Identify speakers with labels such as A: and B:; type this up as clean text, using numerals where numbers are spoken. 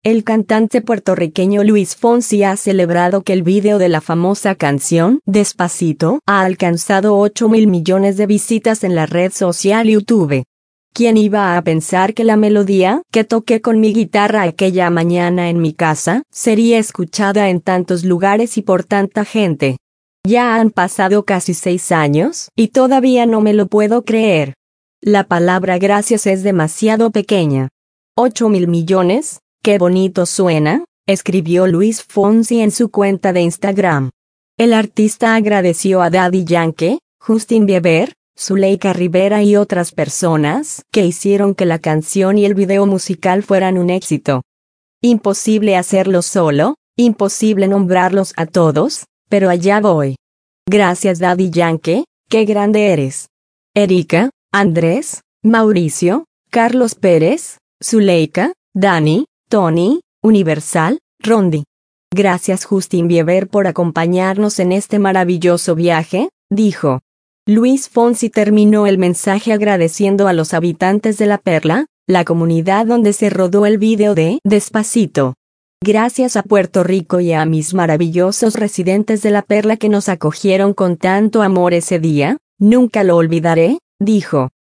A: El cantante puertorriqueño Luis Fonsi ha celebrado que el video de la famosa canción Despacito ha alcanzado 8.000 millones de visitas en la red social YouTube. ¿Quién iba a pensar que la melodía que toqué con mi guitarra aquella mañana en mi casa sería escuchada en tantos lugares y por tanta gente? Ya han pasado casi 6 años y todavía no me lo puedo creer. La palabra gracias es demasiado pequeña. 8.000 millones, qué bonito suena, escribió Luis Fonsi en su cuenta de Instagram. El artista agradeció a Daddy Yankee, Justin Bieber, Zuleika Rivera y otras personas que hicieron que la canción y el video musical fueran un éxito. Imposible hacerlo solo, imposible nombrarlos a todos, pero allá voy. Gracias Daddy Yankee, qué grande eres. Erika, Andrés, Mauricio, Carlos Pérez, Zuleika, Dani, Tony, Universal, Rondi. Gracias Justin Bieber por acompañarnos en este maravilloso viaje, dijo. Luis Fonsi terminó el mensaje agradeciendo a los habitantes de La Perla, la comunidad donde se rodó el video de Despacito. Gracias a Puerto Rico y a mis maravillosos residentes de La Perla que nos acogieron con tanto amor ese día, nunca lo olvidaré, dijo.